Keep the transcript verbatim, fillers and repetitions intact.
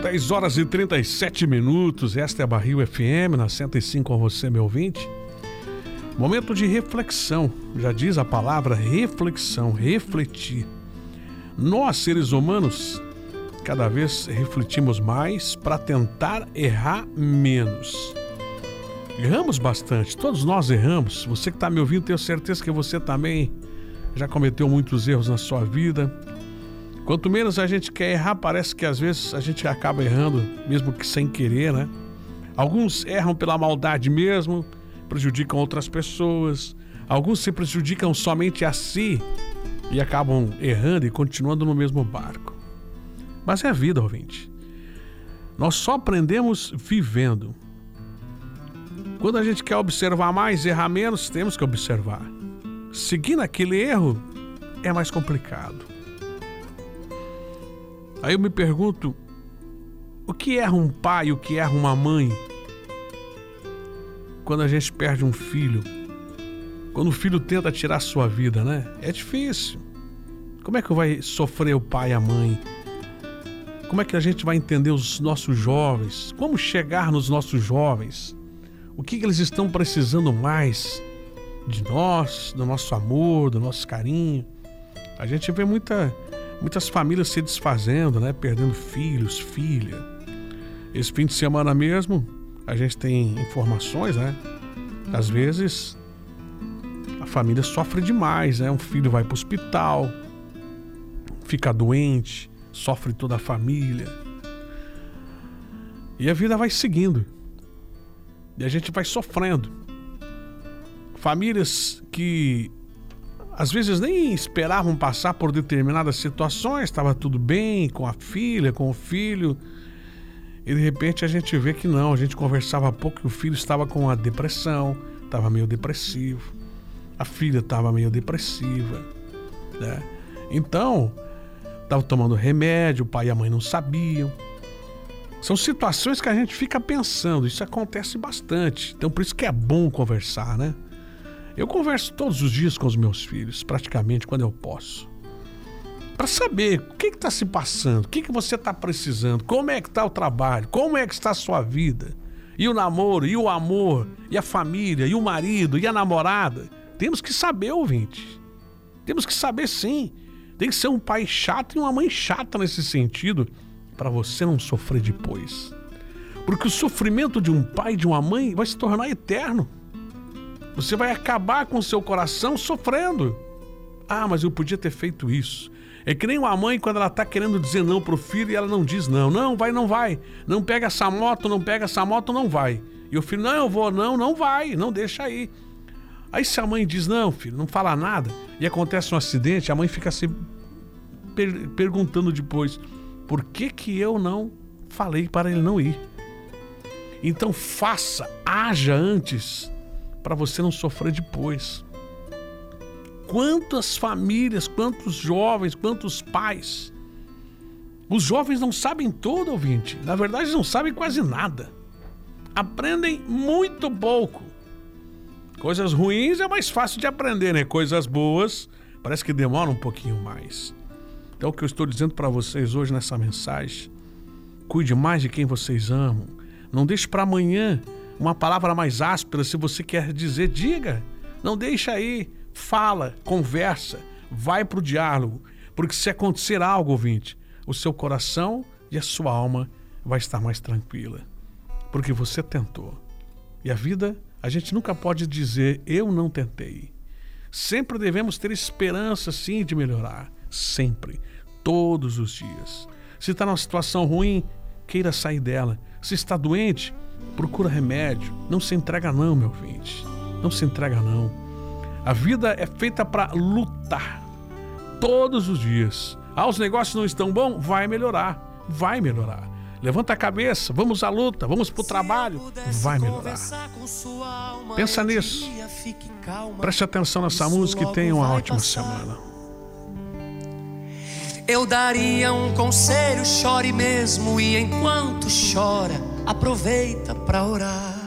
dez horas e trinta e sete minutos, esta é a Barril F M, na cento e cinco com você, meu ouvinte. Momento de reflexão, já diz a palavra reflexão, refletir. Nós, seres humanos, cada vez refletimos mais para tentar errar menos. Erramos bastante, todos nós erramos. Você que está me ouvindo, tenho certeza que você também já cometeu muitos erros na sua vida. Quanto menos a gente quer errar, parece que às vezes a gente acaba errando, mesmo que sem querer, né? Alguns erram pela maldade mesmo, prejudicam outras pessoas. Alguns se prejudicam somente a si e acabam errando e continuando no mesmo barco. Mas é a vida, ouvinte. Nós só aprendemos vivendo. Quando a gente quer observar mais, errar menos, temos que observar. Seguindo aquele erro é mais complicado. Aí eu me pergunto, o que erra um pai, o que erra uma mãe? Quando a gente perde um filho, quando o filho tenta tirar a sua vida, né? É difícil. Como é que vai sofrer o pai e a mãe? Como é que a gente vai entender os nossos jovens? Como chegar nos nossos jovens? O que, que eles estão precisando mais de nós, do nosso amor, do nosso carinho? A gente vê muita... Muitas famílias se desfazendo, né? Perdendo filhos, filha. Esse fim de semana mesmo, a gente tem informações, né? Às vezes, a família sofre demais, né? Um filho vai para o hospital, fica doente, sofre toda a família. E a vida vai seguindo. E a gente vai sofrendo. Famílias que às vezes nem esperavam passar por determinadas situações, estava tudo bem com a filha, com o filho, e de repente a gente vê que não, a gente conversava há pouco que o filho estava com a depressão, estava meio depressivo, a filha estava meio depressiva, né? Então, estava tomando remédio, o pai e a mãe não sabiam. São situações que a gente fica pensando, isso acontece bastante, então por isso que é bom conversar, né? Eu converso todos os dias com os meus filhos, praticamente quando eu posso, para saber o que está se passando, o que, que você está precisando, como é que está o trabalho, como é que está a sua vida, e o namoro, e o amor, e a família, e o marido, e a namorada. Temos que saber, ouvinte. Temos que saber, sim. Tem que ser um pai chato e uma mãe chata nesse sentido, para você não sofrer depois. Porque o sofrimento de um pai e de uma mãe vai se tornar eterno. Você vai acabar com o seu coração sofrendo. Ah, mas eu podia ter feito isso. É que nem uma mãe quando ela está querendo dizer não pro filho e ela não diz não. Não, vai, não vai. Não pega essa moto, não pega essa moto, não vai. E o filho, não, eu vou, não, não vai, não deixa aí. Aí se a mãe diz não, filho, não fala nada, e acontece um acidente, a mãe fica se per- perguntando depois, por que que eu não falei para ele não ir? Então faça, haja antes, para você não sofrer depois. Quantas famílias, quantos jovens, quantos pais. Os jovens não sabem tudo, ouvinte. Na verdade, não sabem quase nada. Aprendem muito pouco. Coisas ruins é mais fácil de aprender, né? Coisas boas parece que demora um pouquinho mais. Então, o que eu estou dizendo para vocês hoje nessa mensagem, cuide mais de quem vocês amam. Não deixe para amanhã uma palavra mais áspera. Se você quer dizer, diga. Não deixa aí, fala, conversa, vai pro diálogo. Porque se acontecer algo, ouvinte, o seu coração e a sua alma vai estar mais tranquila. Porque você tentou. E a vida, a gente nunca pode dizer, eu não tentei. Sempre devemos ter esperança, sim, de melhorar. Sempre. Todos os dias. Se está numa situação ruim, queira sair dela. Se está doente, procura remédio. Não se entrega não, meu ouvinte. Não se entrega não. A vida é feita para lutar. Todos os dias. Ah, os negócios não estão bons? Vai melhorar. Vai melhorar. Levanta a cabeça, vamos à luta, vamos pro trabalho. Vai melhorar. Pensa nisso. Preste atenção nessa música e tenha uma ótima semana. Eu daria um conselho, chore mesmo, e enquanto chora, aproveita pra orar.